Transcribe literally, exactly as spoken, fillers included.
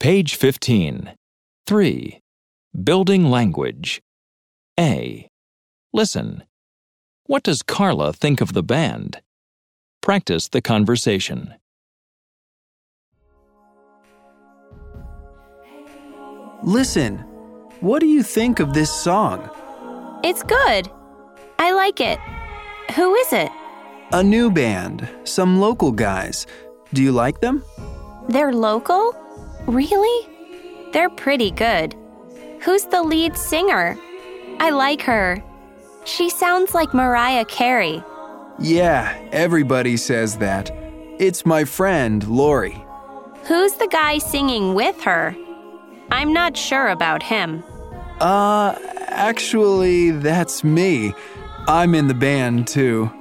Page fifteen. three. Building language. A. Listen. What does Carla think of the band? Practice the conversation. Listen, what do you think of this song? It's good. I like it. Who is it? A new band, some local guys. Do you like them? They're local? Really? They're pretty good. Who's the lead singer? I like her. She sounds like Mariah Carey. Yeah, everybody says that. It's my friend, Lori. Who's the guy singing with her? I'm not sure about him. Uh, actually, that's me. I'm in the band, too.